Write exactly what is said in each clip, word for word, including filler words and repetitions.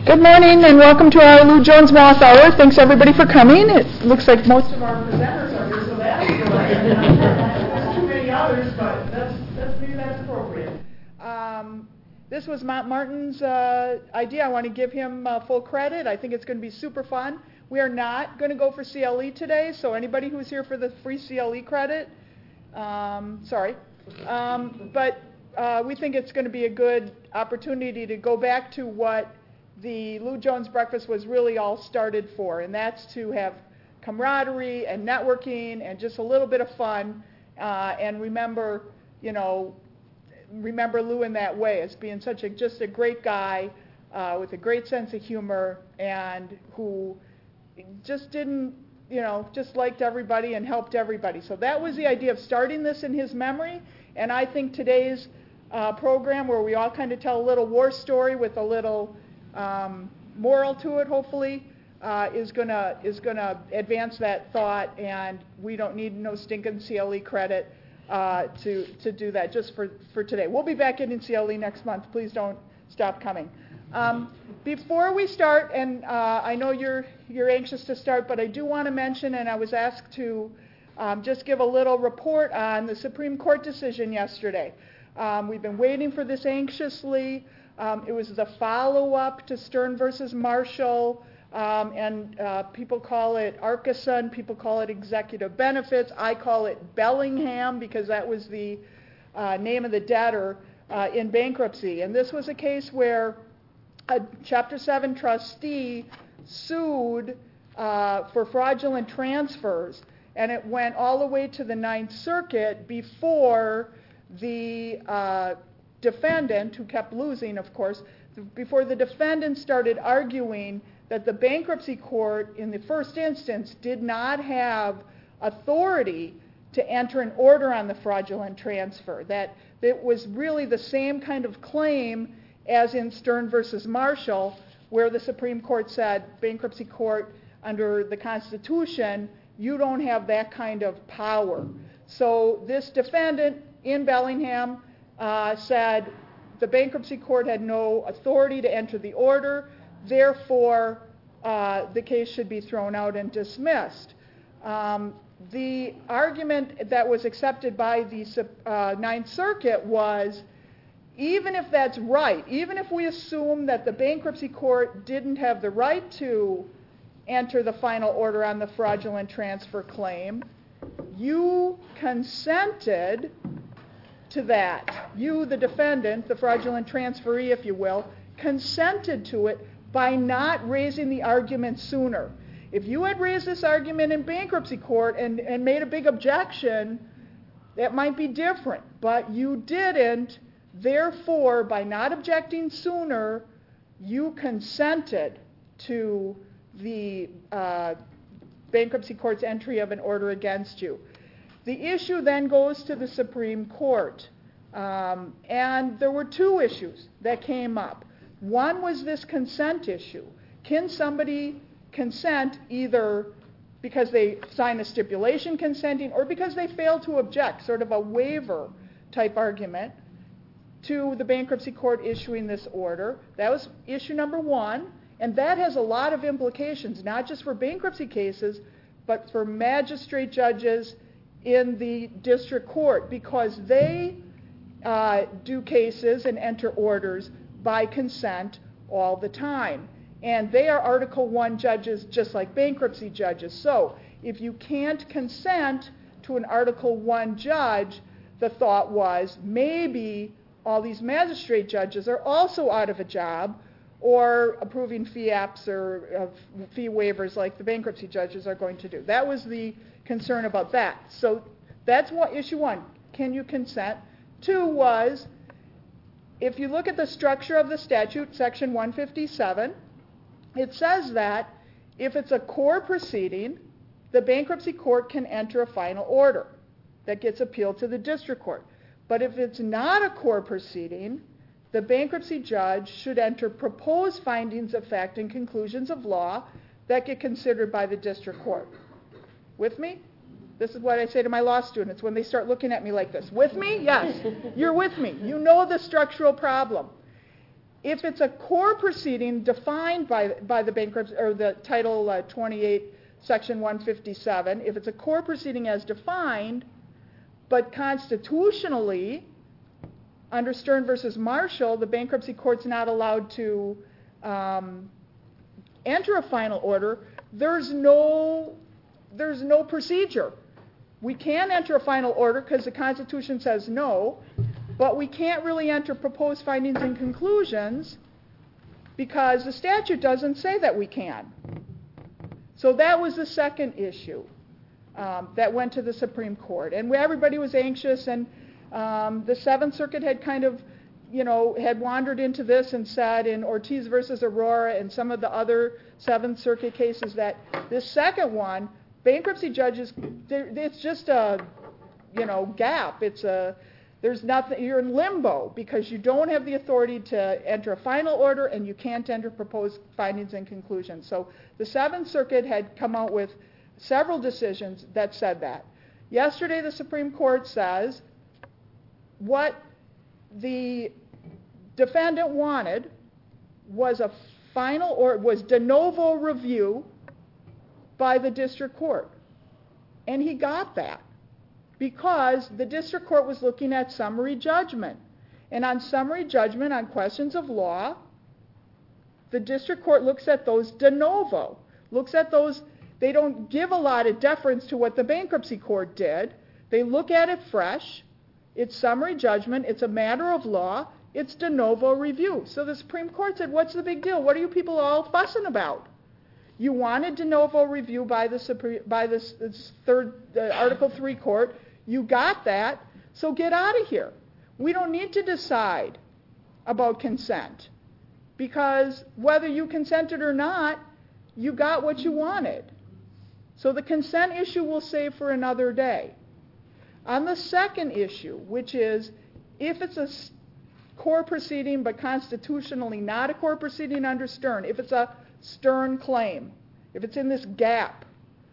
Good morning and welcome to our Lou Jones Moth Hour. Thanks everybody for coming. It looks like most of our presenters are here, so that's good. Too many others, but that's, that's maybe that's appropriate. Um, this was Matt Martin's uh, idea. I want to give him uh, full credit. I think it's going to be super fun. We are not going to go for C L E today, so anybody who's here for the free C L E credit, um, sorry. Um, but uh, we think it's going to be a good opportunity to go back to what the Lou Jones Breakfast was really all started for, and that's to have camaraderie and networking and just a little bit of fun, uh, and remember, you know, remember Lou in that way as being such a just a great guy uh, with a great sense of humor and who just didn't, you know, just liked everybody and helped everybody. So that was the idea of starting this in his memory, and I think today's uh, program where we all kind of tell a little war story with a little Um, moral to it, hopefully, uh, is gonna is gonna advance that thought, and we don't need no stinking C L E credit uh, to to do that just for for today. We'll be back in C L E next month. Please don't stop coming. Um, before we start, and uh, I know you're you're anxious to start, but I do want to mention, and I was asked to um, just give a little report on the Supreme Court decision yesterday. Um, we've been waiting for this anxiously. Um, it was the follow-up to Stern versus Marshall, um, and uh, people call it Arkeson, people call it executive benefits. I call it Bellingham because that was the uh, name of the debtor uh, in bankruptcy. And this was a case where a Chapter seven trustee sued uh, for fraudulent transfers, and it went all the way to the Ninth Circuit before the uh, defendant, who kept losing, of course, before the defendant started arguing that the bankruptcy court in the first instance did not have authority to enter an order on the fraudulent transfer, that it was really the same kind of claim as in Stern versus Marshall, where the Supreme Court said, bankruptcy court, under the Constitution, you don't have that kind of power. So this defendant in Bellingham Uh, said the bankruptcy court had no authority to enter the order, therefore uh, the case should be thrown out and dismissed. Um, the argument that was accepted by the uh, Ninth Circuit was, even if that's right, even if we assume that the bankruptcy court didn't have the right to enter the final order on the fraudulent transfer claim, you consented to that. You, the defendant, the fraudulent transferee, if you will, consented to it by not raising the argument sooner. If you had raised this argument in bankruptcy court and, and made a big objection, that might be different, but you didn't. Therefore, by not objecting sooner, you consented to the uh, bankruptcy court's entry of an order against you. The issue then goes to the Supreme Court, um, and there were two issues that came up. One was this consent issue. Can somebody consent either because they sign a stipulation consenting or because they fail to object, sort of a waiver type argument, to the bankruptcy court issuing this order? That was issue number one, and that has a lot of implications, not just for bankruptcy cases, but for magistrate judges in the district court, because they uh, do cases and enter orders by consent all the time. And they are Article one judges just like bankruptcy judges. So if you can't consent to an Article one judge, the thought was maybe all these magistrate judges are also out of a job or approving fee apps or uh, fee waivers like the bankruptcy judges are going to do. That was the concern about that. So that's what issue one. Can you consent? Two was, if you look at the structure of the statute, section one fifty-seven, it says that if it's a core proceeding, the bankruptcy court can enter a final order that gets appealed to the district court. But if it's not a core proceeding, the bankruptcy judge should enter proposed findings of fact and conclusions of law that get considered by the district court. With me? This is what I say to my law students when they start looking at me like this. With me? Yes. You're with me. You know the structural problem. If it's a core proceeding defined by, by the bankruptcy, or the Title uh, twenty-eight, Section one fifty-seven, if it's a core proceeding as defined, but constitutionally, under Stern versus Marshall, the bankruptcy court's not allowed to um, enter a final order, there's no, there's no procedure. We can enter a final order because the Constitution says no, but we can't really enter proposed findings and conclusions because the statute doesn't say that we can. So that was the second issue um, that went to the Supreme Court. And everybody was anxious, and um, the Seventh Circuit had kind of, you know, had wandered into this and said in Ortiz versus Aurora and some of the other Seventh Circuit cases that this second one, bankruptcy judges, it's just a, you know, gap. It's a, there's nothing, you're in limbo because you don't have the authority to enter a final order and you can't enter proposed findings and conclusions. So the Seventh Circuit had come out with several decisions that said that. Yesterday the Supreme Court says what the defendant wanted was a final, or was de novo review by the district court. And he got that because the district court was looking at summary judgment. And on summary judgment on questions of law, the district court looks at those de novo, looks at those, they don't give a lot of deference to what the bankruptcy court did. They look at it fresh. It's summary judgment. It's a matter of law. It's de novo review. So the Supreme Court said, what's the big deal? What are you people all fussing about? You wanted de novo review by the Supreme, by this, this third uh, Article three court. You got that, so get out of here. We don't need to decide about consent because whether you consented or not, you got what you wanted. So the consent issue we'll save for another day. On the second issue, which is if it's a core proceeding but constitutionally not a core proceeding under Stern, if it's a Stern claim, if it's in this gap,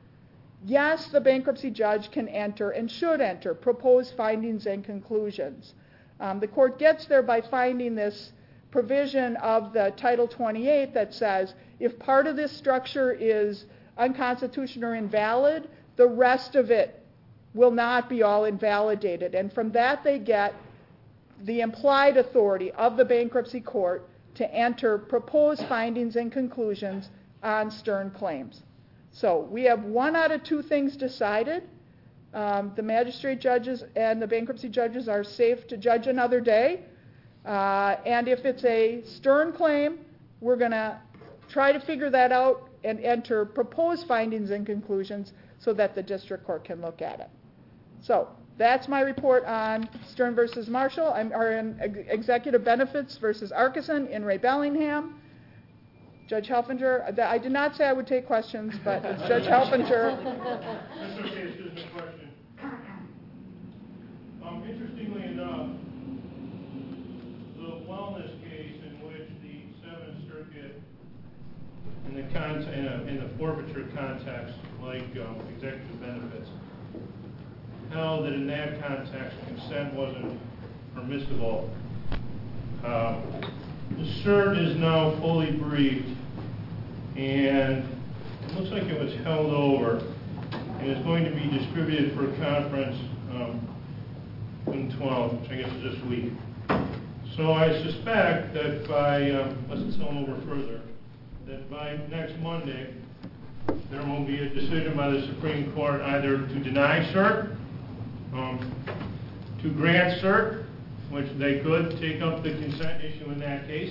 yes, the bankruptcy judge can enter and should enter proposed findings and conclusions. Um, the court gets there by finding this provision of the Title twenty-eight that says if part of this structure is unconstitutional or invalid, the rest of it will not be all invalidated. And from that they get the implied authority of the bankruptcy court to enter proposed findings and conclusions on Stern claims. So we have one out of two things decided. Um, the magistrate judges and the bankruptcy judges are safe to judge another day. Uh, and if it's a Stern claim, we're going to try to figure that out and enter proposed findings and conclusions so that the district court can look at it. So that's my report on Stern versus Marshall. I'm or in ex- executive benefits versus Arkeson in Ray Bellingham. Judge Helfinger, I did not say I would take questions, but it's Judge Helfinger. That's okay, it's just a question. Um, interestingly enough, the wellness case in which the Seventh Circuit, in the, con- in, a, in the forfeiture context, like um, executive benefits, held that in that context consent wasn't permissible. Um, the cert is now fully briefed, and it looks like it was held over, and is going to be distributed for a conference um, June twelfth, which I guess is this week. So I suspect that by, um, unless it's held over further, that by next Monday, there will be a decision by the Supreme Court either to deny cert, um, to grant cert, which they could take up the consent issue in that case,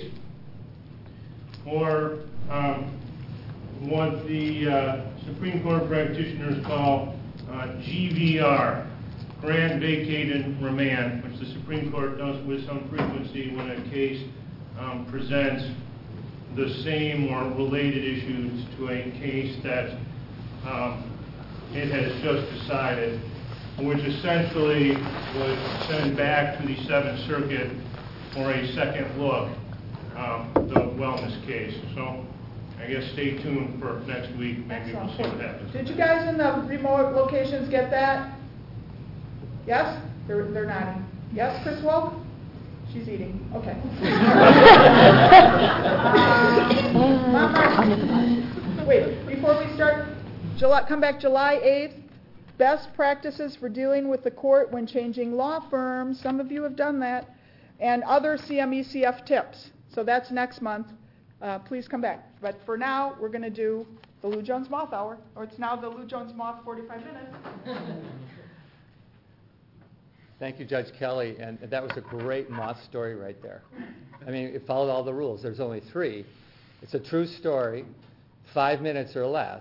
or um, what the uh, Supreme Court practitioners call uh, G V R, grant, vacate, and remand, which the Supreme Court does with some frequency when a case um, presents the same or related issues to a case that um, it has just decided, which essentially would send back to the Seventh Circuit for a second look, um, the wellness case. So I guess stay tuned for next week. Maybe we'll see what happens. Did you guys in the remote locations get that? Yes? They're, they're nodding. Yes, Chris Wolf? She's eating. Okay. July, come back July eighth. Best practices for dealing with the court when changing law firms. Some of you have done that. And other C M E C F tips. So that's next month. Uh, please come back. But for now, we're going to do the Lou Jones Moth Hour. Or it's now the Lou Jones Moth forty-five minutes. Thank you, Judge Kelly. And that was a great moth story right there. I mean, it followed all the rules. There's only three. It's a true story, five minutes or less,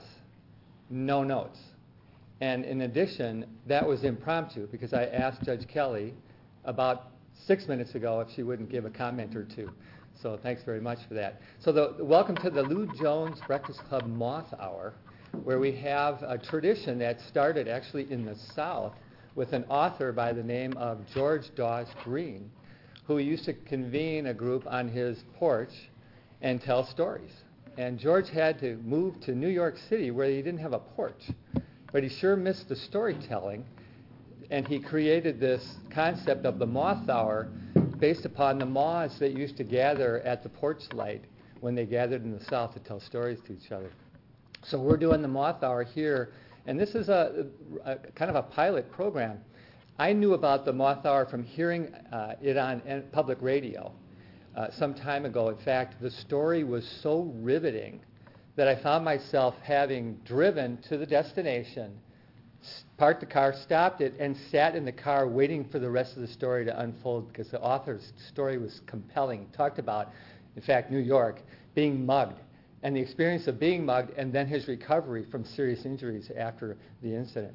no notes. And in addition, that was impromptu because I asked Judge Kelly about six minutes ago if she wouldn't give a comment or two. So thanks very much for that. So the, welcome to the Lou Jones Breakfast Club Moth Hour, where we have a tradition that started actually in the South with an author by the name of George Dawes Green, who used to convene a group on his porch and tell stories. And George had to move to New York City where he didn't have a porch, but he sure missed the storytelling, and he created this concept of the Moth Hour based upon the moths that used to gather at the porch light when they gathered in the South to tell stories to each other. So we're doing the Moth Hour here, and this is a, a kind of a pilot program. I knew about the Moth Hour from hearing uh, it on public radio uh, some time ago. In fact, the story was so riveting that I found myself having driven to the destination, parked the car, stopped it, and sat in the car waiting for the rest of the story to unfold because the author's story was compelling. He talked about, in fact, New York, being mugged, and the experience of being mugged, and then his recovery from serious injuries after the incident.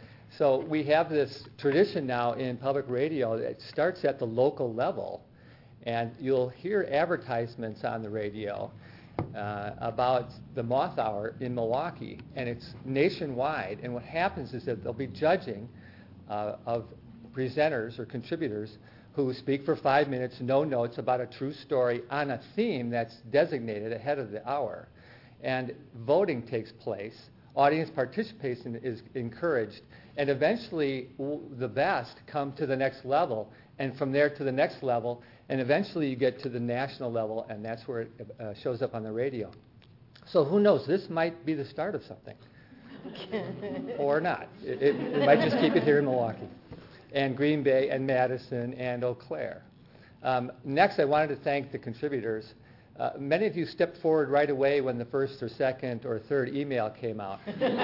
So we have this tradition now in public radio that starts at the local level, and you'll hear advertisements on the radio uh, about the Moth Hour in Milwaukee, and it's nationwide. And what happens is that they'll be judging uh, of presenters or contributors who speak for five minutes, no notes, about a true story on a theme that's designated ahead of the hour. And voting takes place. Audience participation is encouraged. And eventually, w- the best come to the next level, and from there to the next level, and eventually you get to the national level, and that's where it uh, shows up on the radio. So who knows? This might be the start of something. Or not. It, it, it might just keep it here in Milwaukee, and Green Bay, and Madison, and Eau Claire. Um, next, I wanted to thank the contributors. Uh, many of you stepped forward right away when the first or second or third email came out.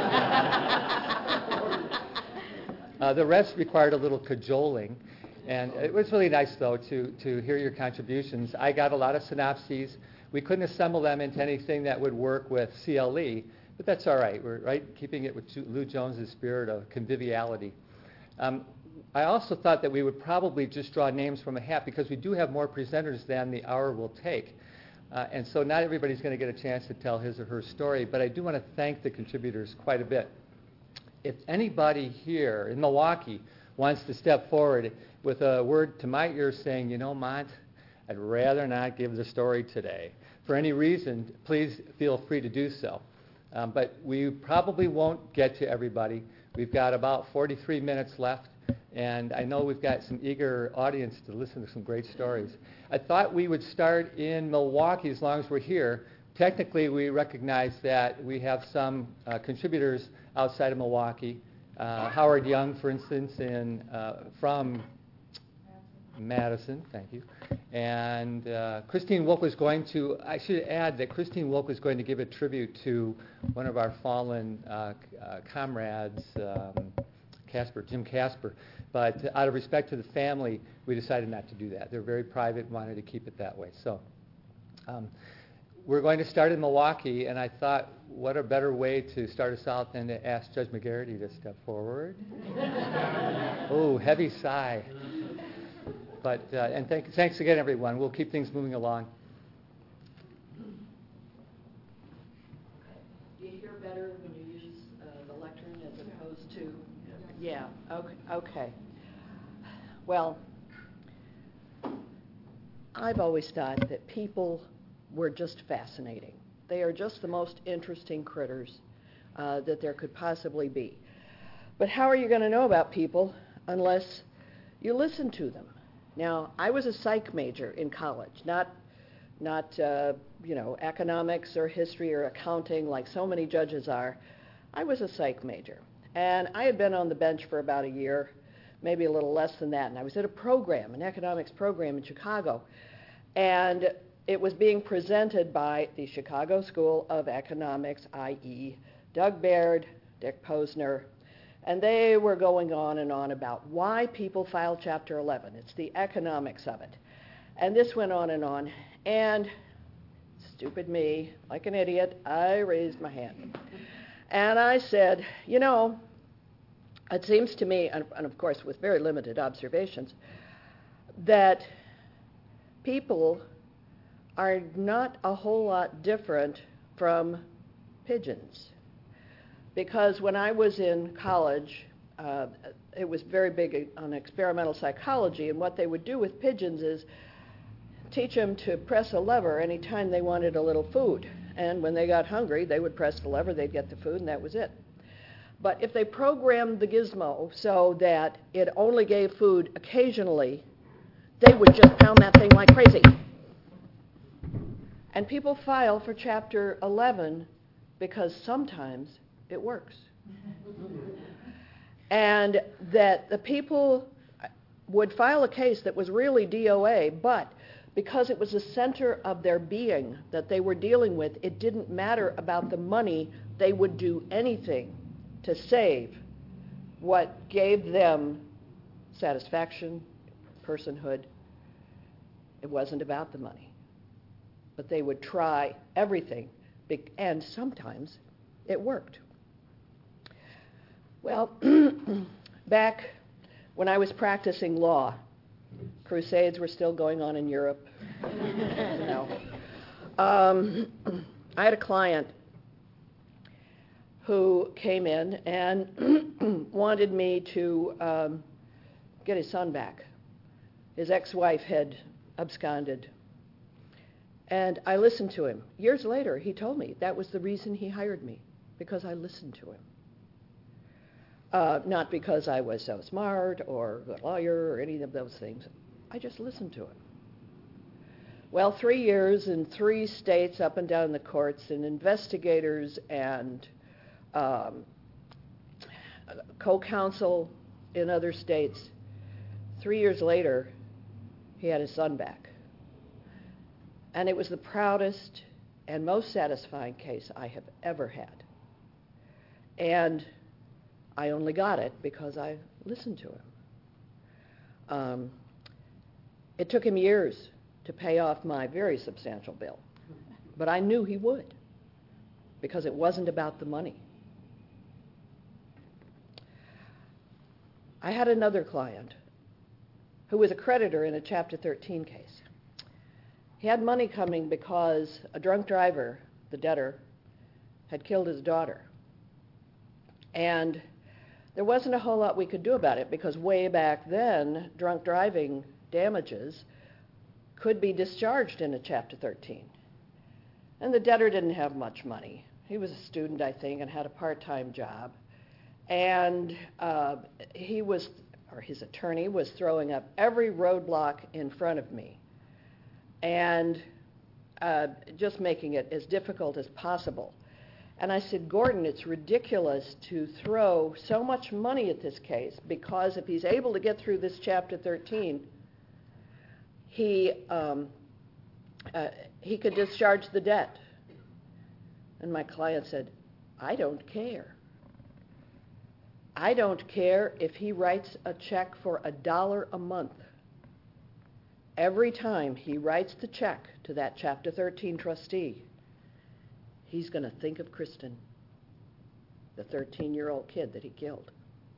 uh, the rest required a little cajoling. And it was really nice, though, to, to hear your contributions. I got a lot of synopses. We couldn't assemble them into anything that would work with C L E, but that's all right. We're right keeping it with Lou Jones' spirit of conviviality. Um, I also thought that we would probably just draw names from a hat because we do have more presenters than the hour will take. Uh, and so not everybody's going to get a chance to tell his or her story, but I do want to thank the contributors quite a bit. If anybody here in Milwaukee wants to step forward with a word to my ear saying, you know, Mont, I'd rather not give the story today, for any reason, please feel free to do so. Um, but we probably won't get to everybody. We've got about forty-three minutes left, and I know we've got some eager audience to listen to some great stories. I thought we would start in Milwaukee as long as we're here. Technically, we recognize that we have some uh, contributors outside of Milwaukee. Uh, Howard Young, for instance, in, uh, from Madison, thank you. And uh, Christine Wilk was going to, I should add that Christine Wilk was going to give a tribute to one of our fallen uh, uh, comrades, um, Casper, Jim Casper. But out of respect to the family, we decided not to do that. They're very private, wanted to keep it that way. So um, we're going to start in Milwaukee, and I thought, what a better way to start us out than to ask Judge McGarity to step forward. Oh, heavy sigh. But, uh, and thank, thanks again, everyone. We'll keep things moving along. Do you hear better when you use uh, the lectern as opposed to? Yeah, okay. okay. Well, I've always thought that people were just fascinating. They are just the most interesting critters uh, that there could possibly be. But how are you going to know about people unless you listen to them? Now, I was a psych major in college, not, not uh, you know, economics or history or accounting like so many judges are. I was a psych major, and I had been on the bench for about a year, maybe a little less than that, and I was at a program, an economics program in Chicago, and it was being presented by the Chicago School of Economics, that is. Doug Baird, Dick Posner, and they were going on and on about why people file Chapter eleven. It's the economics of it. And this went on and on, and stupid me, like an idiot, I raised my hand. And I said, you know, it seems to me, and, and of course with very limited observations, that people are not a whole lot different from pigeons. Because when I was in college, uh, it was very big on experimental psychology, and what they would do with pigeons is teach them to press a lever anytime they wanted a little food. And when they got hungry, they would press the lever, they'd get the food, and that was it. But if they programmed the gizmo so that it only gave food occasionally, they would just pound that thing like crazy. And people file for Chapter eleven because sometimes it works. And that the people would file a case that was really D O A, but because it was the center of their being that they were dealing with, it didn't matter about the money. They would do anything to save what gave them satisfaction, personhood. It wasn't about the money. But they would try everything, and sometimes it worked. Well, back when I was practicing law, crusades were still going on in Europe. You know. um, I had a client who came in and wanted me to um, get his son back. His ex-wife had absconded. And I listened to him. Years later, he told me that was the reason he hired me, because I listened to him. Uh, not because I was so smart or a lawyer or any of those things. I just listened to him. Well, three years in three states up and down the courts, and investigators and um, co-counsel in other states. Three years later, he had his son back. And it was the proudest and most satisfying case I have ever had. And I only got it because I listened to him. Um, it took him years to pay off my very substantial bill, but I knew he would, because it wasn't about the money. I had another client who was a creditor in a Chapter thirteen case. He had money coming because a drunk driver, the debtor, had killed his daughter. And there wasn't a whole lot we could do about it, because way back then, drunk driving damages could be discharged in a Chapter thirteen. And the debtor didn't have much money. He was a student, I think, and had a part-time job. And uh, he was, or his attorney, was throwing up every roadblock in front of me, and uh, just making it as difficult as possible. And I said, Gordon, it's ridiculous to throw so much money at this case, because if he's able to get through this Chapter thirteen, he, um, uh, he could discharge the debt. And my client said, I don't care. I don't care if he writes a check for a dollar a month. Every time he writes the check to that Chapter thirteen trustee, he's going to think of Kristen, the thirteen-year-old kid that he killed.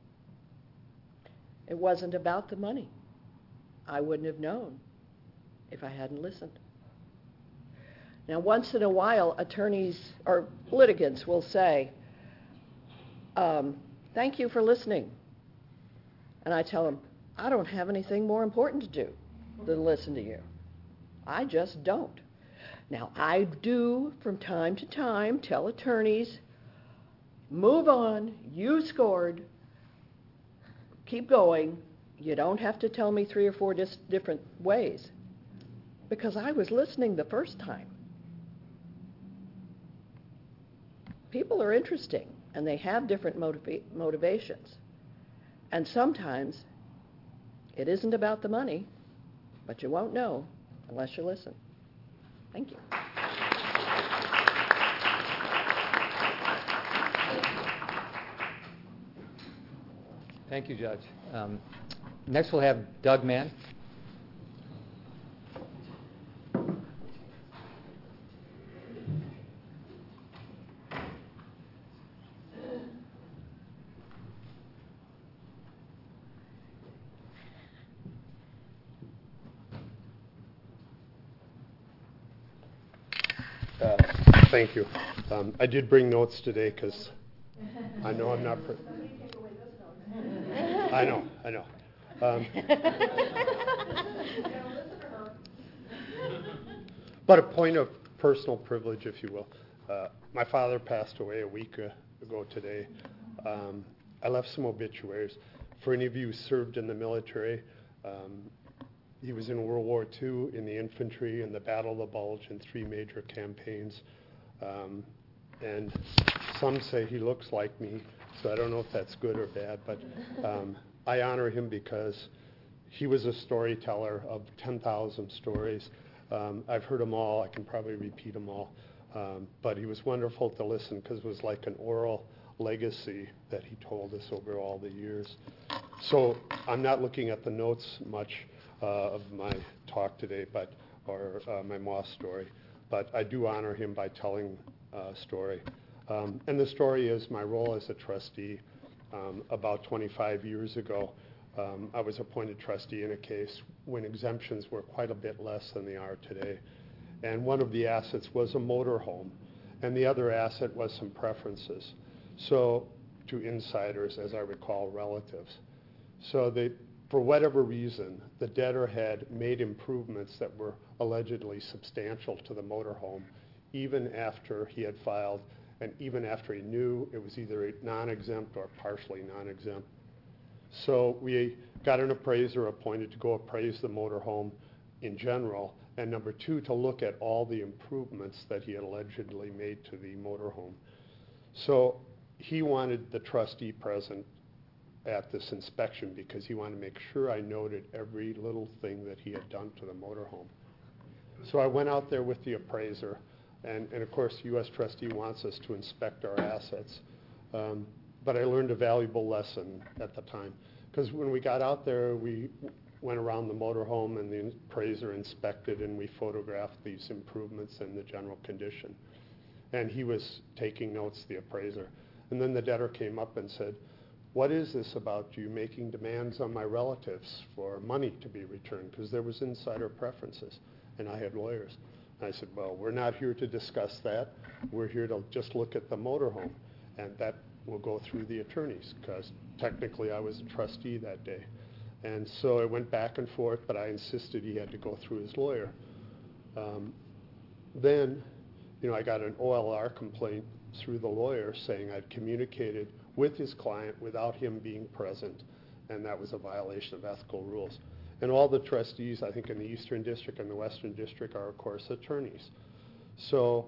It wasn't about the money. I wouldn't have known if I hadn't listened. Now, once in a while, attorneys or litigants will say, um, thank you for listening. And I tell them, I don't have anything more important to do than listen to you. I just don't. Now, I do, from time to time, tell attorneys, move on, you scored, keep going. You don't have to tell me three or four dis- different ways, because I was listening the first time. People are interesting. and they have different motiva- motivations. And sometimes it isn't about the money, but you won't know unless you listen. Thank you. Thank you, Judge. Um, next we'll have Doug Mann. Uh, thank you. Um, I did bring notes today because I know I'm not. Pre- I know, I know. Um, but a point of personal privilege, if you will. Uh, my father passed away a week uh, ago today. Um, I left some obituaries. For any of you who served in the military, um, he was in World War Two in the infantry in the Battle of the Bulge in three major campaigns. Um, and some say he looks like me, so I don't know if that's good or bad, but um, I honor him because he was a storyteller of ten thousand stories. Um, I've heard them all. I can probably repeat them all. Um, but he was wonderful to listen because it was like an oral legacy that he told us over all the years. So I'm not looking at the notes much uh, of my talk today, but or uh, my Moss story, but I do honor him by telling a story. Um, and the story is my role as a trustee. Um, about twenty-five years ago, um, I was appointed trustee in a case when exemptions were quite a bit less than they are today. And one of the assets was a motor home, and the other asset was some preferences. So, to insiders, as I recall, relatives. So they, for whatever reason, the debtor had made improvements that were allegedly substantial to the motor home, even after he had filed, and even after he knew it was either non-exempt or partially non-exempt. So we got an appraiser appointed to go appraise the motor home in general, and number two, to look at all the improvements that he had allegedly made to the motor home. So he wanted the trustee present at this inspection because he wanted to make sure I noted every little thing that he had done to the motorhome. So I went out there with the appraiser, and, and of course the U S trustee wants us to inspect our assets. Um, but I learned a valuable lesson at the time, because when we got out there, we went around the motorhome and the appraiser inspected and we photographed these improvements in the general condition. And he was taking notes, the appraiser. And then the debtor came up and said, "What is this about you making demands on my relatives for money to be returned?" Because there was insider preferences, and I had lawyers. And I said, "Well, we're not here to discuss that. We're here to just look at the motorhome, and that will go through the attorneys," because technically I was a trustee that day. And so it went back and forth, but I insisted he had to go through his lawyer. Um, then, you know, I got an O L R complaint through the lawyer saying I'd communicated with his client without him being present, and that was a violation of ethical rules. And all the trustees, I think in the Eastern District and the Western District, are of course attorneys. So,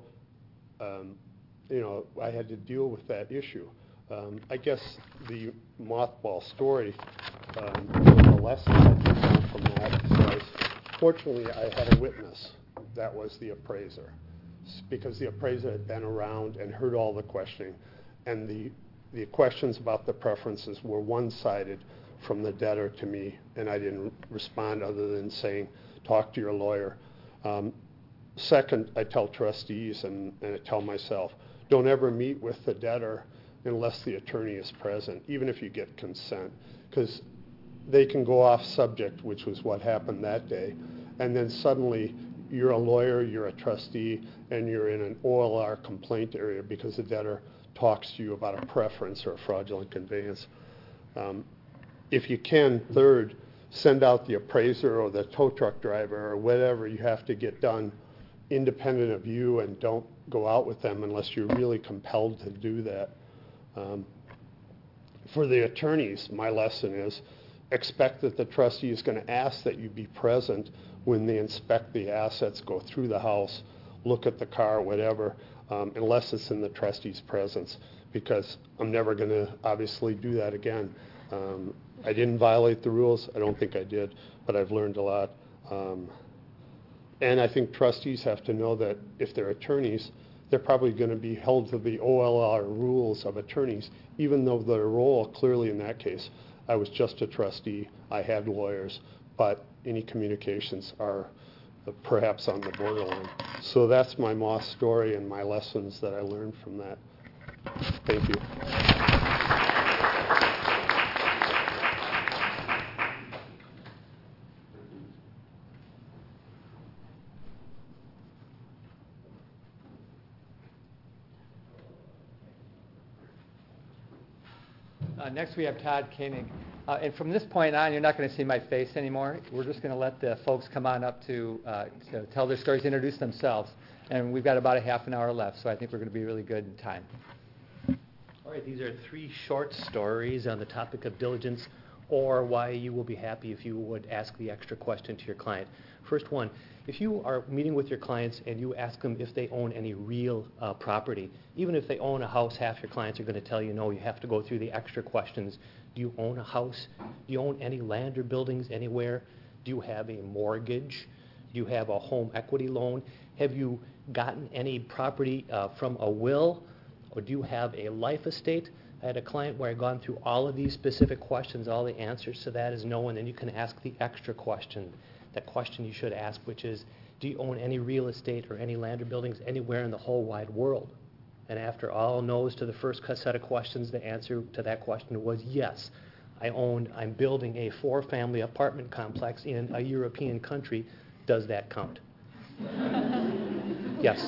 um, you know, I had to deal with that issue. Um, I guess the mothball story, um, the lesson I took down from that was, fortunately, I had a witness. That was the appraiser, because the appraiser had been around and heard all the questioning, and the the questions about the preferences were one-sided from the debtor to me, and I didn't respond other than saying, "Talk to your lawyer." Um, second, I tell trustees and, and I tell myself, don't ever meet with the debtor unless the attorney is present, even if you get consent, because they can go off subject, which was what happened that day, and then suddenly you're a lawyer, you're a trustee, and you're in an O L R complaint area because the debtor talks to you about a preference or a fraudulent conveyance. Um, if you can, third, send out the appraiser or the tow truck driver or whatever you have to get done independent of you, and don't go out with them unless you're really compelled to do that. Um, for the attorneys, my lesson is expect that the trustee is going to ask that you be present when they inspect the assets, go through the house, look at the car, whatever, um, unless it's in the trustee's presence. because I'm never going to obviously do that again. Um, I didn't violate the rules. I don't think I did, but I've learned a lot. Um, and I think trustees have to know that if they're attorneys, they're probably going to be held to the O L R rules of attorneys, even though their role, clearly in that case, I was just a trustee, I had lawyers, but any communications are perhaps on the borderline. So that's my Moss story and my lessons that I learned from that. Thank you. Uh, next we have Todd Koenig. Uh, and from this point on, you're not going to see my face anymore. We're just going to let the folks come on up to, uh, to tell their stories, introduce themselves. And we've got about a half an hour left, so I think we're going to be really good in time. All right, these are three short stories on the topic of diligence, or why you will be happy if you would ask the extra question to your client. First one, if you are meeting with your clients and you ask them if they own any real uh, property, even if they own a house, half your clients are going to tell you no, you have to go through the extra questions. Do you own a house? Do you own any land or buildings anywhere? Do you have a mortgage? Do you have a home equity loan? Have you gotten any property uh, from a will? Or do you have a life estate? I had a client where I'd gone through all of these specific questions. All the answers to that is no, and then you can ask the extra question, that question you should ask, which is, do you own any real estate or any land or buildings anywhere in the whole wide world? And after all no's to the first set of questions, the answer to that question was yes. I own, I'm building a four-family apartment complex in a European country. Does that count? Yes.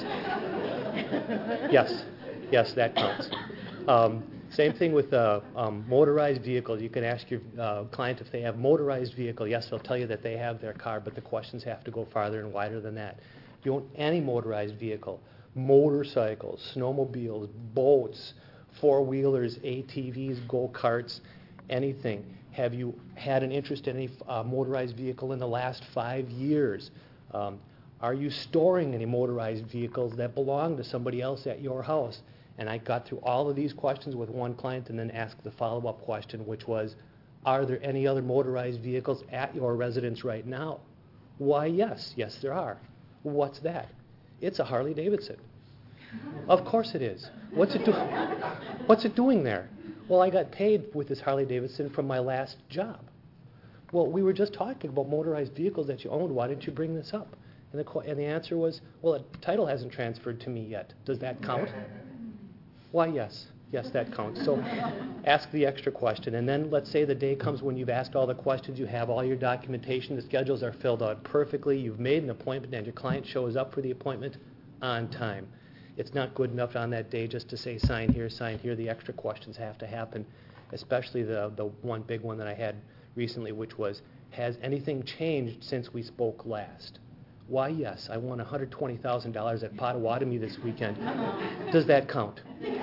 Yes. Yes, that counts. Um, same thing with uh, um, motorized vehicles. You can ask your uh, client if they have motorized vehicle. Yes, they'll tell you that they have their car, but the questions have to go farther and wider than that. If you own any motorized vehicle, motorcycles, snowmobiles, boats, four-wheelers, A T Vs, go-karts, anything. Have you had an interest in any uh, motorized vehicle in the last five years? Um, are you storing any motorized vehicles that belong to somebody else at your house? And I got through all of these questions with one client and then asked the follow-up question, which was, are there any other motorized vehicles at your residence right now? Why, yes. Yes, there are. What's that? It's a Harley Davidson. Of course it is. What's it, do- What's it doing there? Well, I got paid with this Harley Davidson from my last job. Well, we were just talking about motorized vehicles that you owned. Why didn't you bring this up? And the, qu- and the answer was, well, the title hasn't transferred to me yet. Does that count? Why, yes. Yes, that counts. So ask the extra question. And then let's say the day comes when you've asked all the questions, you have all your documentation, the schedules are filled out perfectly, you've made an appointment, and your client shows up for the appointment on time. It's not good enough on that day just to say sign here, sign here. The extra questions have to happen, especially the, the one big one that I had recently, which was, has anything changed since we spoke last? Why, yes, I won one hundred twenty thousand dollars at Potawatomi this weekend. Does that count?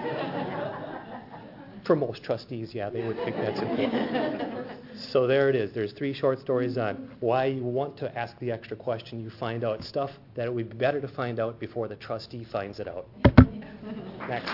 For most trustees, yeah, they would think that's important. So there it is. There's three short stories on why you want to ask the extra question. You find out stuff that it would be better to find out before the trustee finds it out. Next.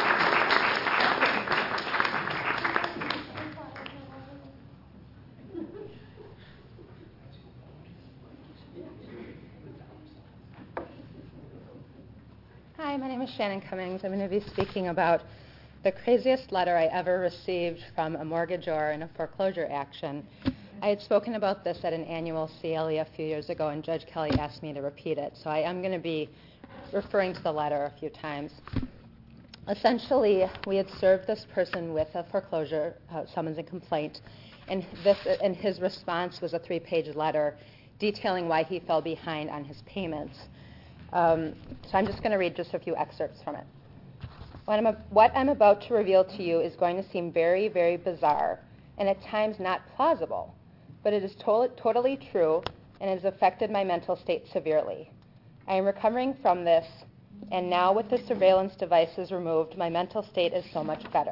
Hi, my name is Shannon Cummings. I'm going to be speaking about the craziest letter I ever received from a mortgagor in a foreclosure action. I had spoken about this at an annual C L E a few years ago, and Judge Kelly asked me to repeat it. So I am going to be referring to the letter a few times. Essentially, we had served this person with a foreclosure uh, summons and complaint, and, this, and his response was a three-page letter detailing why he fell behind on his payments. Um, so I'm just going to read just a few excerpts from it. What I'm, a, what I'm about to reveal to you is going to seem very, very bizarre and at times not plausible, but it is to- totally true and has affected my mental state severely. I am recovering from this, and now with the surveillance devices removed, my mental state is so much better.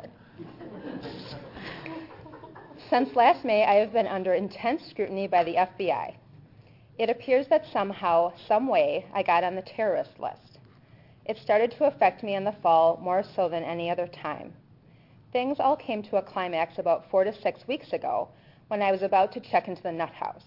Since last May, I have been under intense scrutiny by the F B I. It appears that somehow, some way, I got on the terrorist list. It started to affect me in the fall more so than any other time. things all came to a climax about four to six weeks ago when I was about to check into the nut house.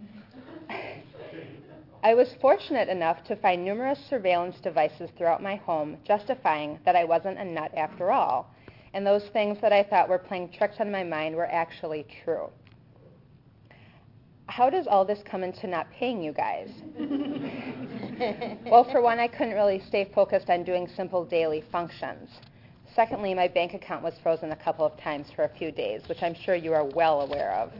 I was fortunate enough to find numerous surveillance devices throughout my home justifying that I wasn't a nut after all, and those things that I thought were playing tricks on my mind were actually true. How does all this come into not paying you guys? Well, for one, I couldn't really stay focused on doing simple daily functions. Secondly, my bank account was frozen a couple of times for a few days, which I'm sure you are well aware of.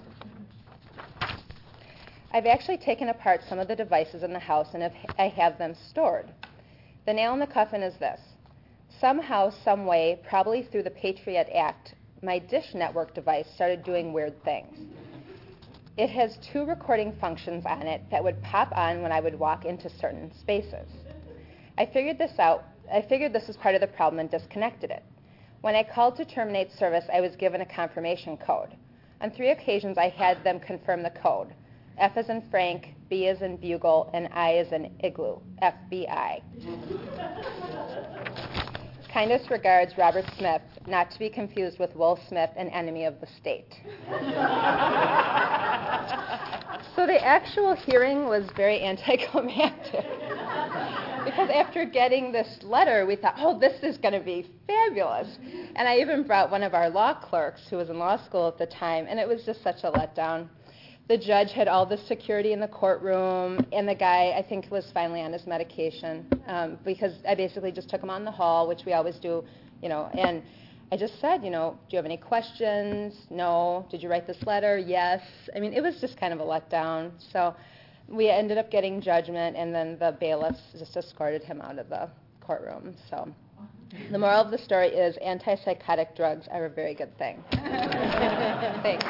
I've actually taken apart some of the devices in the house, and have, I have them stored. The nail in the coffin is this. Somehow, some way, probably through the Patriot Act, my Dish Network device started doing weird things. It has two recording functions on it that would pop on when I would walk into certain spaces. I figured this out. I figured this was part of the problem and disconnected it. When I called to terminate service, I was given a confirmation code. On three occasions, I had them confirm the code. F as in Frank, B as in Bugle, and I as in Igloo, F B I. Kindest regards, Robert Smith, not to be confused with Will Smith, an enemy of the state. So the actual hearing was very anticlimactic. Because after getting this letter, we thought, oh, this is going to be fabulous. And I even brought one of our law clerks who was in law school at the time, and it was just such a letdown. The judge had all the security in the courtroom, and the guy, I think, was finally on his medication, um, because I basically just took him on the hall, which we always do, you know, and I just said, you know, do you have any questions? No. Did you write this letter? Yes. I mean, it was just kind of a letdown. So we ended up getting judgment, and then the bailiffs just escorted him out of the courtroom. So the moral of the story is antipsychotic drugs are a very good thing. Thanks.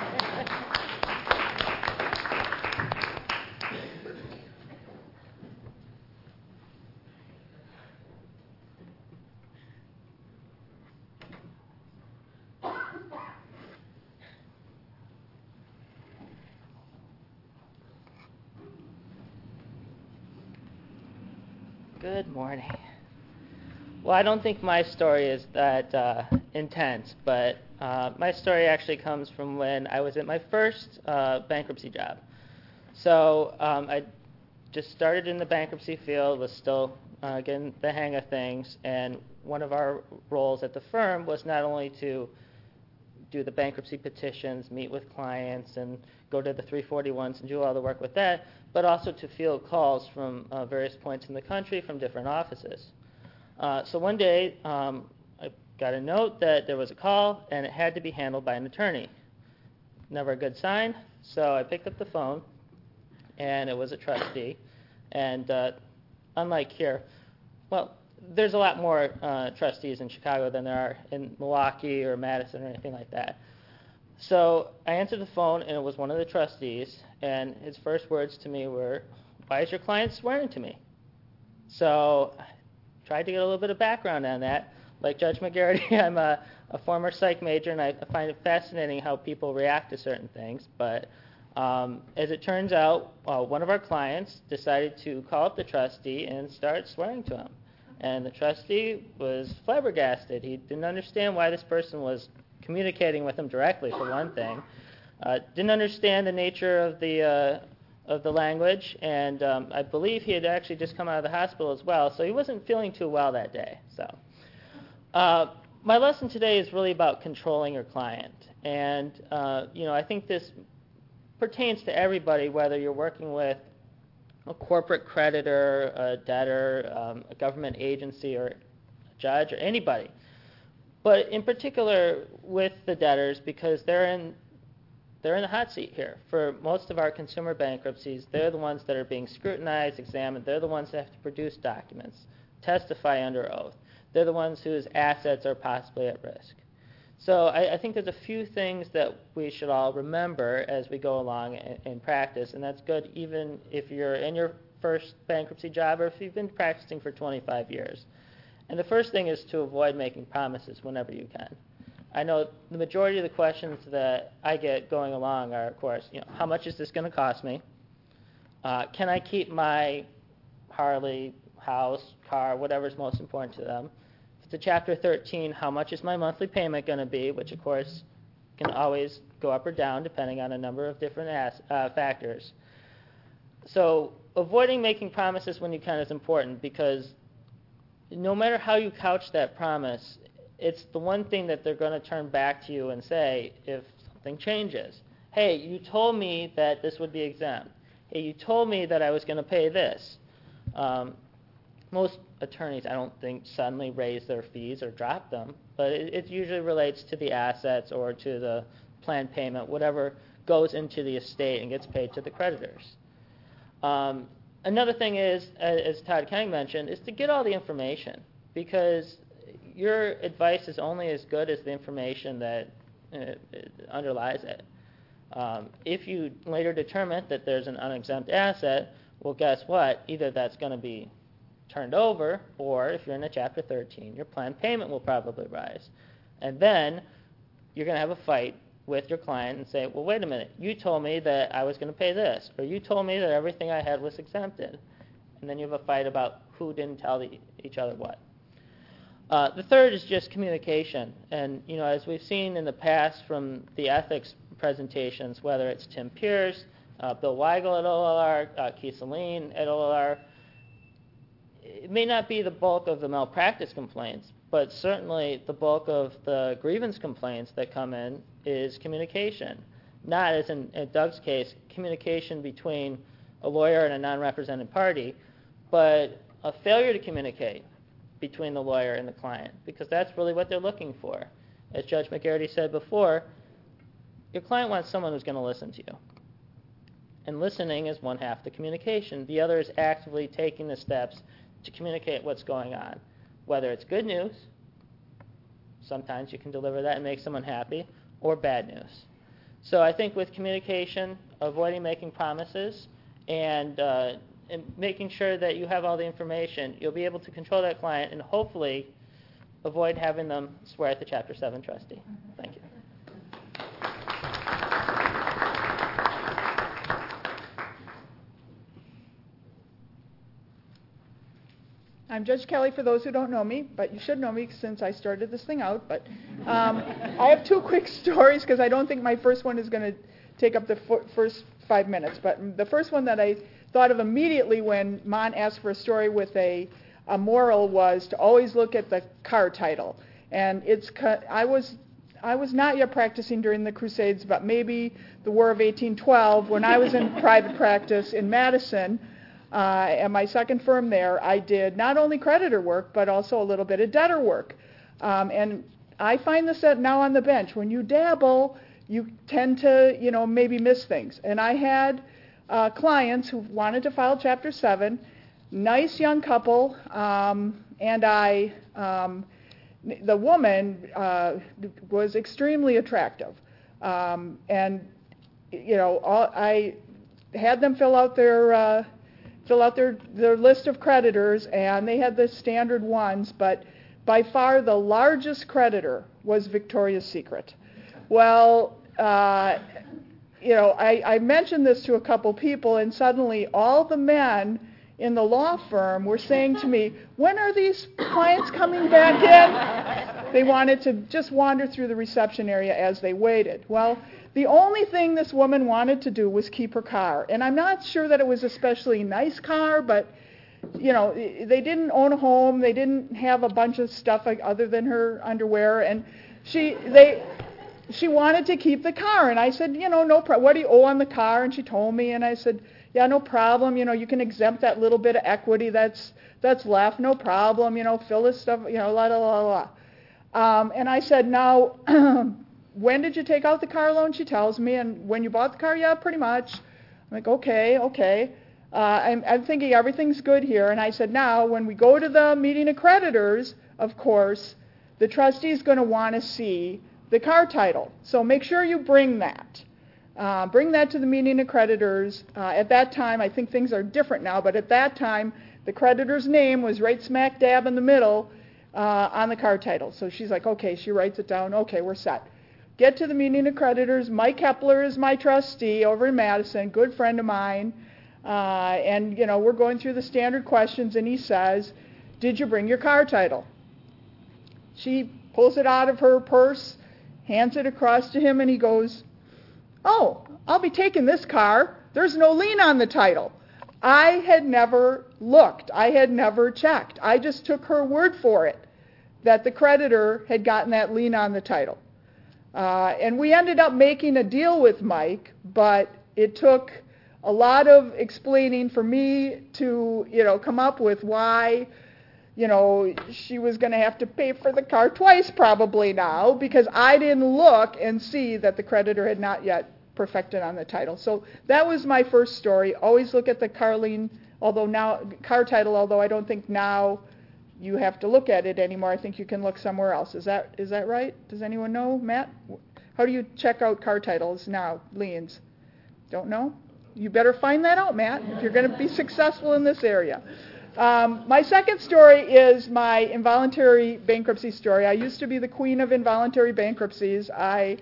Good morning. Well, I don't think my story is that uh, intense, but uh, my story actually comes from when I was at my first uh, bankruptcy job. So um, I just started in the bankruptcy field, was still uh, getting the hang of things, and one of our roles at the firm was not only to do the bankruptcy petitions, meet with clients, and go to the three forty-ones and do all the work with that, but also to field calls from uh, various points in the country from different offices. Uh, so one day, um, I got a note that there was a call, and it had to be handled by an attorney. Never a good sign, so I picked up the phone, and it was a trustee. And uh, unlike here, well, there's a lot more uh, trustees in Chicago than there are in Milwaukee or Madison or anything like that. So I answered the phone, and it was one of the trustees, and his first words to me were, "Why is your client swearing to me?" So I tried to get a little bit of background on that. Like Judge McGarity, I'm a, a former psych major, and I find it fascinating how people react to certain things. But um, as it turns out, uh, one of our clients decided to call up the trustee and start swearing to him. And the trustee was flabbergasted. He didn't understand why this person was communicating with him directly, for one thing. Uh, didn't understand the nature of the uh, of the language, and um, I believe he had actually just come out of the hospital as well, so he wasn't feeling too well that day. So, uh, my lesson today is really about controlling your client, and uh, you know, I think this pertains to everybody, whether you're working with a corporate creditor, a debtor, um, a government agency, or a judge, or anybody. But in particular with the debtors, because they're in they're in the hot seat here. For most of our consumer bankruptcies, they're the ones that are being scrutinized, examined. They're the ones that have to produce documents, testify under oath. They're the ones whose assets are possibly at risk. So I, I think there's a few things that we should all remember as we go along in, in practice, and that's good even if you're in your first bankruptcy job or if you've been practicing for twenty-five years. And the first thing is to avoid making promises whenever you can. I know the majority of the questions that I get going along are, of course, you know, how much is this going to cost me? Uh, can I keep my Harley, house, car, whatever's most important to them? If to Chapter thirteen, how much is my monthly payment going to be, which of course can always go up or down depending on a number of different as, uh, factors. So avoiding making promises when you can is important, because no matter how you couch that promise, it's the one thing that they're going to turn back to you and say if something changes. Hey, you told me that this would be exempt. Hey, you told me that I was going to pay this. Um, most attorneys, I don't think, suddenly raise their fees or drop them, but it, it usually relates to the assets or to the planned payment, whatever goes into the estate and gets paid to the creditors. Um, another thing is, as Todd Kenning mentioned, is to get all the information, because your advice is only as good as the information that uh, underlies it. Um, if you later determine that there's an unexempt asset, well, guess what? Either that's going to be turned over, or if you're in a Chapter thirteen, your planned payment will probably rise. And then you're going to have a fight with your client and say, well, wait a minute, you told me that I was going to pay this, or you told me that everything I had was exempted. And then you have a fight about who didn't tell the, each other what. Uh, the third is just communication. And, you know, as we've seen in the past from the ethics presentations, whether it's Tim Pierce, uh, Bill Weigel at O L R, uh, Keith Saline at O L R, it may not be the bulk of the malpractice complaints, but certainly the bulk of the grievance complaints that come in is communication. Not, as in, in Doug's case, communication between a lawyer and a non-represented party, but a failure to communicate between the lawyer and the client, because that's really what they're looking for. As Judge McGarity said before, your client wants someone who's going to listen to you. And listening is one half the communication. The other is actively taking the steps to communicate what's going on. Whether it's good news, sometimes you can deliver that and make someone happy, or bad news. So I think with communication, avoiding making promises, and, uh, and making sure that you have all the information, you'll be able to control that client and hopefully avoid having them swear at the Chapter seven trustee. Thank you. I'm Judge Kelly, for those who don't know me, but you should know me since I started this thing out. But um, I have two quick stories, because I don't think my first one is going to take up the f- first five minutes. But the first one that I thought of immediately when Mon asked for a story with a, a moral was to always look at the car title. And it's I was I was not yet practicing during the Crusades, but maybe the War of eighteen twelve, when I was in private practice in Madison. Uh, at my second firm there, I did not only creditor work, but also a little bit of debtor work. Um, and I find this that now on the bench, when you dabble, you tend to, you know, maybe miss things. And I had uh, clients who wanted to file Chapter seven, nice young couple, um, and I, um, the woman uh, was extremely attractive. Um, and, you know, all, I had them fill out their... Uh, fill out their, their list of creditors, and they had the standard ones, but by far the largest creditor was Victoria's Secret. Well, uh, you know, I, I mentioned this to a couple people, and suddenly all the men in the law firm were saying to me, when are these clients coming back in? They wanted to just wander through the reception area as they waited. Well, the only thing this woman wanted to do was keep her car. And I'm not sure that it was a especially nice car, but, you know, they didn't own a home. They didn't have a bunch of stuff like, other than her underwear. And she they she wanted to keep the car. And I said, you know, no problem. What do you owe on the car? And she told me. And I said, yeah, no problem. You know, you can exempt that little bit of equity that's that's left. No problem. You know, fill this stuff, you know, la, la, la, la. Um, and I said, now... when did you take out the car loan? She tells me. And when you bought the car? Yeah, pretty much. I'm like, okay, okay. Uh, I'm, I'm thinking everything's good here. And I said, now, when we go to the meeting of creditors, of course, the trustee is going to want to see the car title. So make sure you bring that. Uh, bring that to the meeting of creditors. Uh, at that time, I think things are different now, but at that time, the creditor's name was right smack dab in the middle uh, on the car title. So she's like, okay, she writes it down. Okay, we're set. Get to the meeting of creditors. Mike Kepler is my trustee over in Madison, good friend of mine. Uh, and, you know, we're going through the standard questions, and he says, did you bring your car title? She pulls it out of her purse, hands it across to him, and he goes, "Oh, I'll be taking this car. There's no lien on the title." I had never looked. I had never checked. I just took her word for it that the creditor had gotten that lien on the title. Uh, and we ended up making a deal with Mike, but it took a lot of explaining for me to, you know, come up with why, you know, she was going to have to pay for the car twice probably now, because I didn't look and see that the creditor had not yet perfected on the title. So that was my first story. Always look at the car lien, although now car title, although I don't think now you have to look at it anymore. I think you can look somewhere else. Is that is that right? Does anyone know, Matt? How do you check out car titles now, liens? Don't know? You better find that out, Matt, if you're going to be successful in this area. Um, my second story is my involuntary bankruptcy story. I used to be the queen of involuntary bankruptcies. I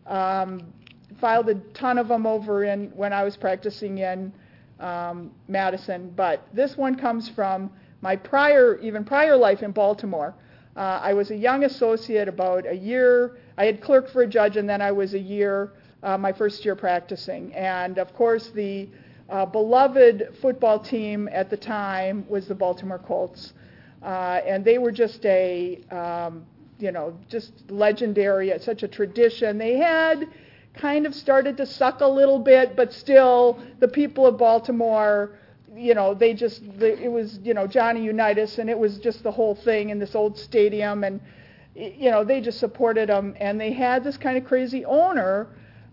um, filed a ton of them over in when I was practicing in um, Madison, but this one comes from my prior, even prior life in Baltimore. Uh, I was a young associate, about a year. I had clerked for a judge, and then I was a year, uh, my first year practicing. And of course, the uh, beloved football team at the time was the Baltimore Colts, uh, and they were just a, um, you know, just legendary. It's such a tradition. They had kind of started to suck a little bit, but still, the people of Baltimore, you know, they just, the, it was, you know, Johnny Unitas, and it was just the whole thing in this old stadium, and, you know, they just supported them, and they had this kind of crazy owner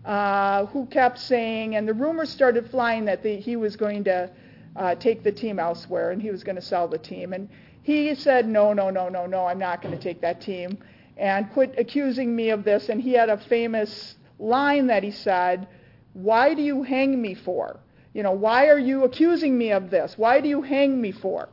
uh, who kept saying, and the rumors started flying that the, he was going to uh, take the team elsewhere, and he was going to sell the team, and he said, no, no, no, no, no, I'm not going to take that team, and quit accusing me of this, and he had a famous line that he said, "Why do you hang me for? You know, why are you accusing me of this? Why do you hang me for?"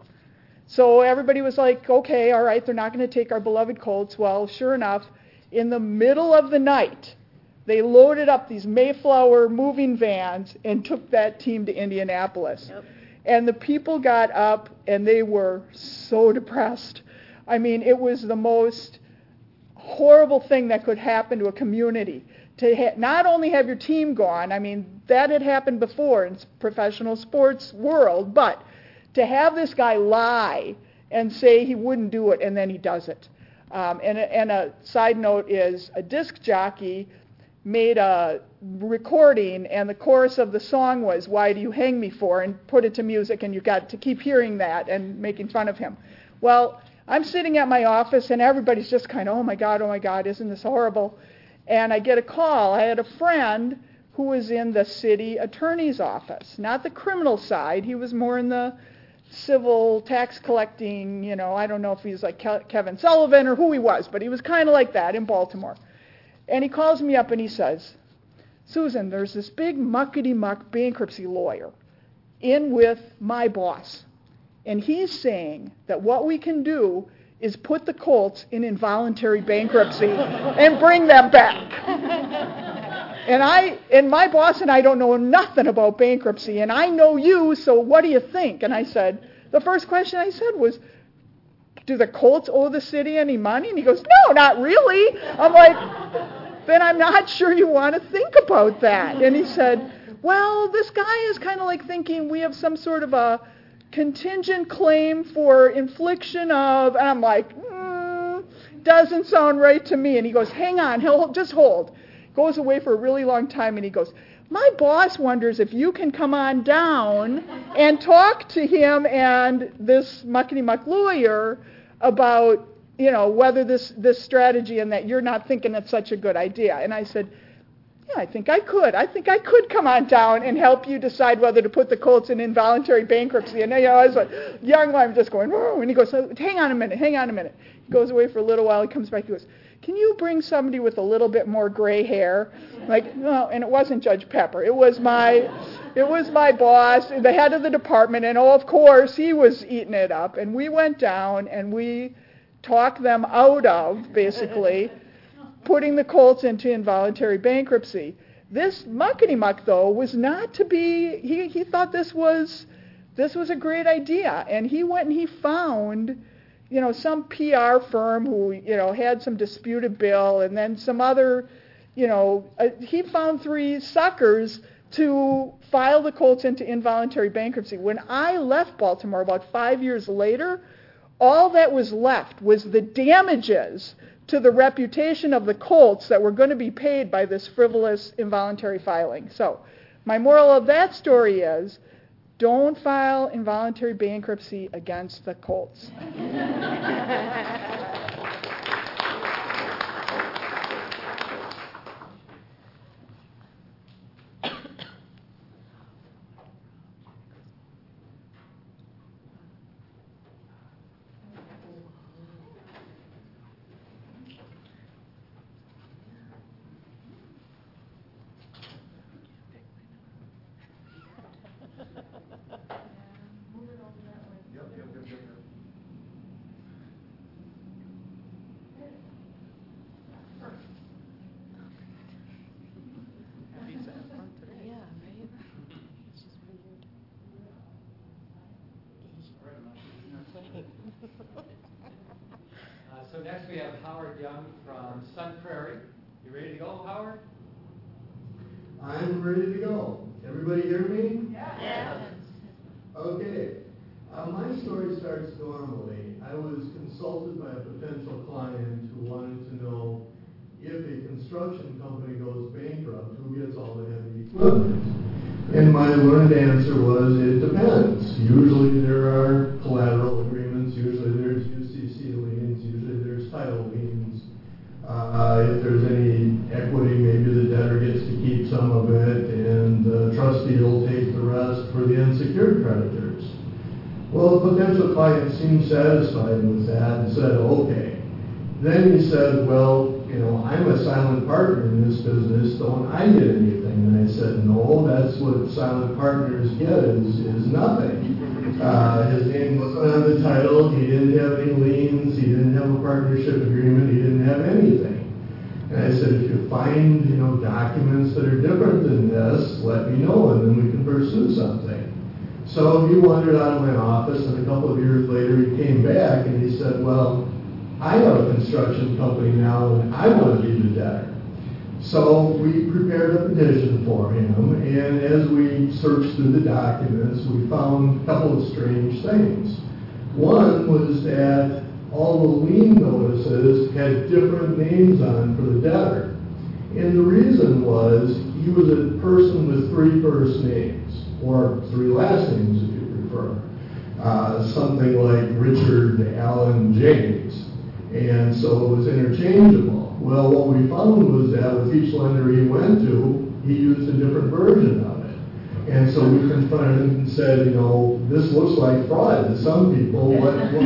So everybody was like, okay, all right, they're not going to take our beloved Colts. Well, sure enough, in the middle of the night, they loaded up these Mayflower moving vans and took that team to Indianapolis. Yep. And the people got up, and they were so depressed. I mean, it was the most horrible thing that could happen to a community. To ha- not only have your team gone, I mean, that had happened before in professional sports world, but to have this guy lie and say he wouldn't do it, and then he does it. Um, and, a, and a side note is a disc jockey made a recording, and the chorus of the song was, "Why do you hang me for?" and put it to music, and you got to keep hearing that and making fun of him. Well, I'm sitting at my office, and everybody's just kind of, oh my God, oh my God, isn't this horrible? And I get a call. I had a friend who was in the city attorney's office, not the criminal side. He was more in the civil tax collecting, you know, I don't know if he was like Ke- Kevin Sullivan or who he was, but he was kind of like that in Baltimore. And he calls me up and he says, "Susan, there's this big muckety-muck bankruptcy lawyer in with my boss. And he's saying that what we can do is put the Colts in involuntary bankruptcy and bring them back." And I, and my boss and I don't know nothing about bankruptcy, and I know you, so what do you think? And I said, the first question I said was, "Do the Colts owe the city any money?" And he goes, "No, not really." I'm like, "Then I'm not sure you want to think about that." And he said, "Well, this guy is kind of like thinking we have some sort of a contingent claim for infliction of," and I'm like, mm, doesn't sound right to me. And he goes, "Hang on, he'll just hold." Goes away for a really long time, and he goes, "My boss wonders if you can come on down and talk to him and this muckety-muck lawyer about, you know, whether this, this strategy and that you're not thinking it's such a good idea." And I said, "Yeah, I think I could. I think I could come on down and help you decide whether to put the Colts in involuntary bankruptcy." And, you know, I was like, young, I'm just going, whoa. And he goes, hang on a minute, hang on a minute. He goes away for a little while. He comes back. He goes, "Can you bring somebody with a little bit more gray hair?" Like, no, and it wasn't Judge Pepper. It was my, it was my boss, the head of the department. And, oh, of course, he was eating it up. And we went down, and we talked them out of, basically, putting the Colts into involuntary bankruptcy. This muckety-muck, though, was not to be, he, he thought this was, this was a great idea. And he went and he found you know, some P R firm who, you know, had some disputed bill, and then some other, you know, uh, he found three suckers to file the Colts into involuntary bankruptcy. When I left Baltimore about five years later, all that was left was the damages to the reputation of the Colts that were going to be paid by this frivolous involuntary filing. So my moral of that story is, don't file involuntary bankruptcy against the Colts. Uh, so next we have Howard Young from Sun Prairie. You ready to go, Howard? I'm ready to go. Everybody hear me? Yeah. Yes. Okay. Uh, my story starts normally. I was consulted by a potential client who wanted to know if a construction company goes bankrupt, who gets all the heavy equipment? And my learned answer was, it depends. Usually there are collateral agreements, usually there's U C C liens, usually there's title liens. Uh, if there's any equity, maybe the debtor gets to keep some of it, and the trustee will take the rest for the unsecured creditors. Well, the potential client seemed satisfied with that and said, okay. Then he said, well, you know, I'm a silent partner in this business, don't I get anything? And I said, no, that's what silent partners get is, is nothing. Uh, his name wasn't on the title, he didn't have any liens, he didn't have a partnership agreement, he didn't have anything. And I said, if you find, you know, documents that are different than this, let me know and then we can pursue something. So he wandered out of my office, and a couple of years later he came back and he said, well, I have a construction company now and I want to be the debtor. So we prepared a petition for him, and as we searched through the documents, we found a couple of strange things. One was that all the lien notices had different names on for the debtor. And the reason was he was a person with three first names, or three last names if you prefer. Uh, something like Richard Allen James. And so it was interchangeable. Well, what we found was that with each lender he went to, he used a different version of it. And so we confronted him and said, you know, this looks like fraud to some people. What, what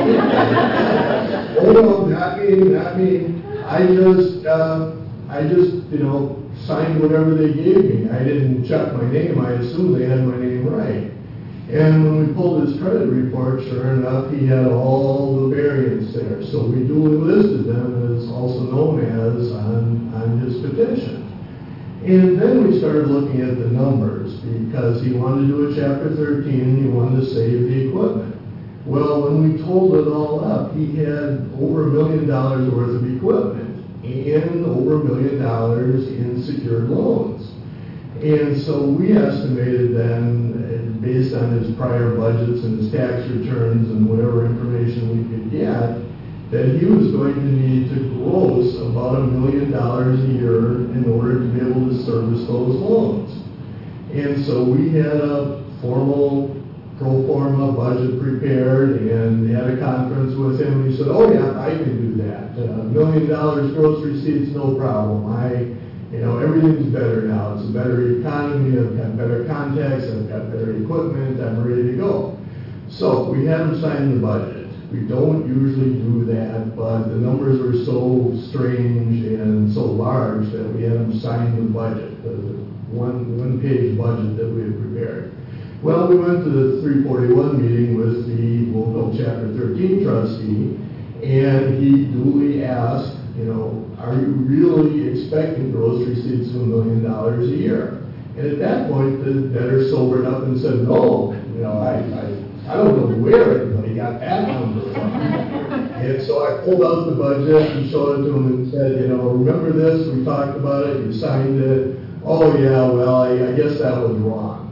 oh no, not me, not me. I just, uh, I just, you know, signed whatever they gave me. I didn't check my name. I assumed they had my name right. And when we pulled his credit report, sure enough, he had all the variants there. So we duly listed them as also known as on, on his petition. And then we started looking at the numbers because he wanted to do a Chapter thirteen and he wanted to save the equipment. Well, when we totaled it all up, he had over a million dollars worth of equipment and over a million dollars in secured loans. And so we estimated then, based on his prior budgets and his tax returns and whatever information we could get, that he was going to need to gross about a million dollars a year in order to be able to service those loans. And so we had a formal pro forma budget prepared and had a conference with him. He said, oh yeah, I can do that. A million dollars gross receipts, no problem. I You know, everything's better now. It's a better economy. I've got better contacts. I've got better equipment. I'm ready to go. So we had him sign the budget. We don't usually do that, but the numbers were so strange and so large that we had him sign the budget, the one one-page budget that we had prepared. Well, we went to the three forty-one meeting with the local Chapter thirteen trustee, and he duly asked, you know, are you really expecting gross receipts of a million dollars a year? And at that point, the debtor sobered up and said, no, you know, I, I, I don't know where anybody he got that number from. And so I pulled out the budget and showed it to him and said, you know, remember this? We talked about it. You signed it. Oh, yeah, well, I, I guess that was wrong.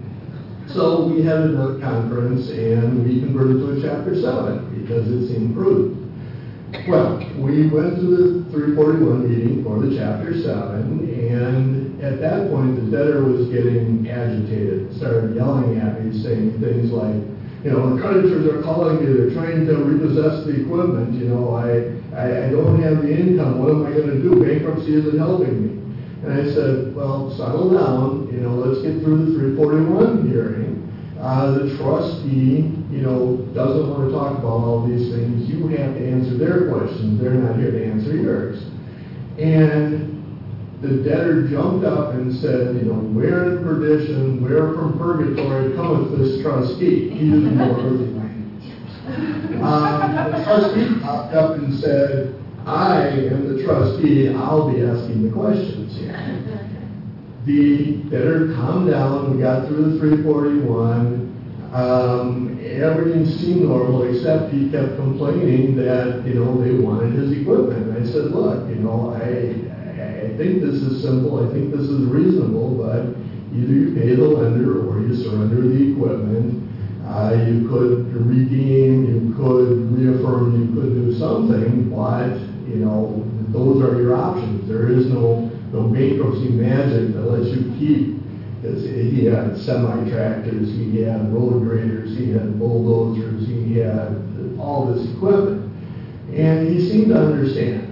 So we had another conference and we converted to a Chapter seven because it seemed prudent. Well, we went to the three forty-one meeting for the Chapter seven, and at that point, the debtor was getting agitated, started yelling at me, saying things like, you know, the creditors are calling me, they're trying to repossess the equipment, you know, I, I, I don't have the income, what am I going to do? Bankruptcy isn't helping me. And I said, well, settle down, you know, let's get through the three forty-one hearing. Uh, the trustee, you know, doesn't want to talk about all these things. You have to answer their questions. They're not here to answer yours. And the debtor jumped up and said, you know, where in perdition, where from purgatory cometh this trustee? He used more early language. Um, the trustee popped up and said, I am the trustee. I'll be asking the questions here. The debtor calmed down. We got through the three forty-one. Um, everything seemed normal, except he kept complaining that, you know, they wanted his equipment. And I said, look, you know, I, I think this is simple. I think this is reasonable, but either you pay the lender or you surrender the equipment. Uh, you could redeem, you could reaffirm, you could do something, but, you know, those are your options. There is no no bankruptcy magic that lets you keep. Because he had semi-tractors, he had road graders, he had bulldozers, he had all this equipment. And he seemed to understand,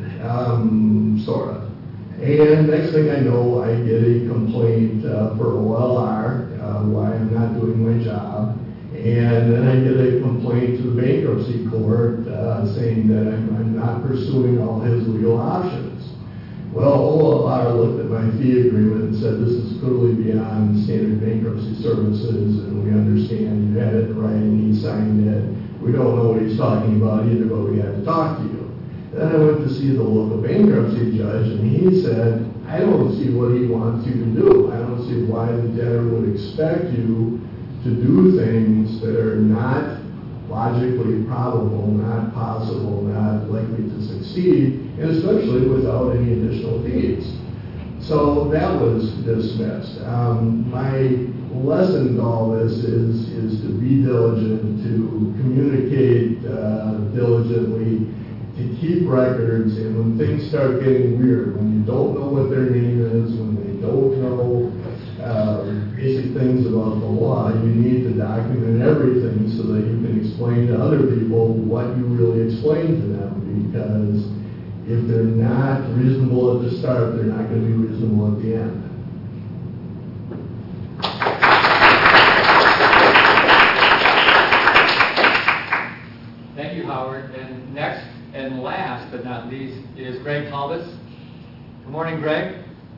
um, sort of. And next thing I know, I get a complaint uh, for O L R, uh, why I'm not doing my job. And then I get a complaint to the bankruptcy court uh, saying that I'm, I'm not pursuing all his legal options. Well, O L R looked at my fee agreement and said, this is clearly beyond standard bankruptcy services, and we understand you had it in writing, he signed it. We don't know what he's talking about either, but we had to talk to you. Then I went to see the local bankruptcy judge, and he said, I don't see what he wants you to do. I don't see why the debtor would expect you to do things that are not logically probable, not possible, not likely to succeed, and especially without any additional fees. So that was dismissed. Um, my lesson to all this is, is to be diligent, to communicate uh, diligently, to keep records, and when things start getting weird, when you don't know what their name is, when they don't know uh, basic things about the law, you need to document everything so that you can explain to other people what you really explained to them, because if they're not reasonable at the start, they're not going to be reasonable at the end. Thank you, Howard. And next and last but not least is Greg Halbus. Good morning, Greg.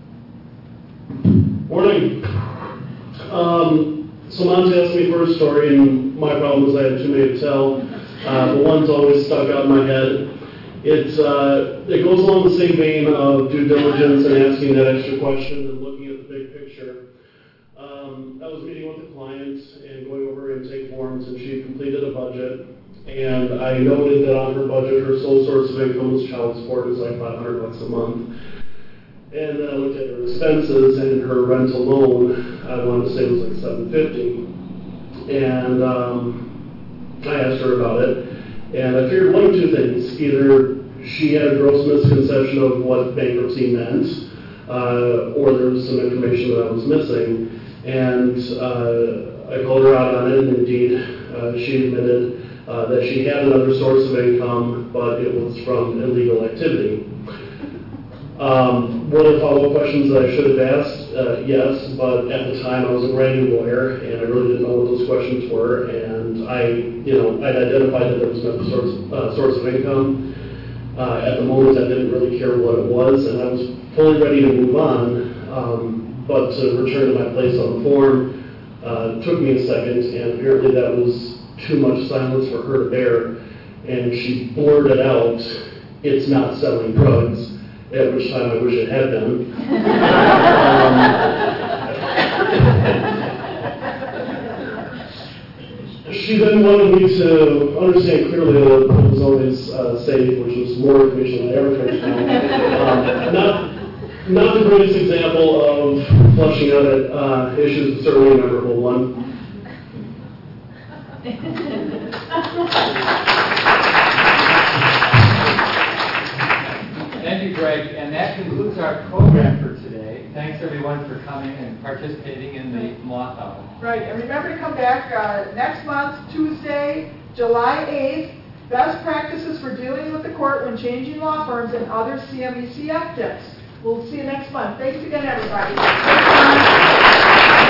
Morning. Um, so Monty asked me for a story, and my problem is I had too many to tell. Uh, but one's always stuck out in my head. It's, uh, it goes along the same vein of due diligence and asking that extra question and looking at the big picture. Um, I was meeting with a client and going over intake forms, and she completed a budget. And I noted that on her budget, her sole source of income was child support. It was like five hundred bucks a month. And then I looked at her expenses, and her rent alone, I wanted to say it was like seven fifty. And um, I asked her about it, and I figured one of two things. Either she had a gross misconception of what bankruptcy meant, uh, or there was some information that I was missing. And uh, I called her out on it, and indeed, uh, she admitted uh, that she had another source of income, but it was from illegal activity. Um, one of the follow-up questions that I should have asked, uh, yes, but at the time I was a brand new lawyer, and I really didn't know what those questions were, and I, you know, I'd identified that there was another source, uh, source of income. Uh, at the moment, I didn't really care what it was, and I was fully ready to move on, um, but to return to my place on the form uh, took me a second, and apparently that was too much silence for her to bear, and she blurted out, "It's not selling drugs," at which time I wish it had been. um, she she then wanted me to understand clearly that it was always uh, safe, which was more information than I ever could have um, Not, not the greatest example of flushing out at uh, issues, but certainly a memorable one. Thank you, Greg. And that concludes our program for today. Thanks, everyone, for coming and participating in the Moth Hour. Right, and remember to come back uh, next month, Tuesday, July eighth. Best practices for dealing with the court when changing law firms and other C M E C F tips. We'll see you next month. Thanks again, everybody.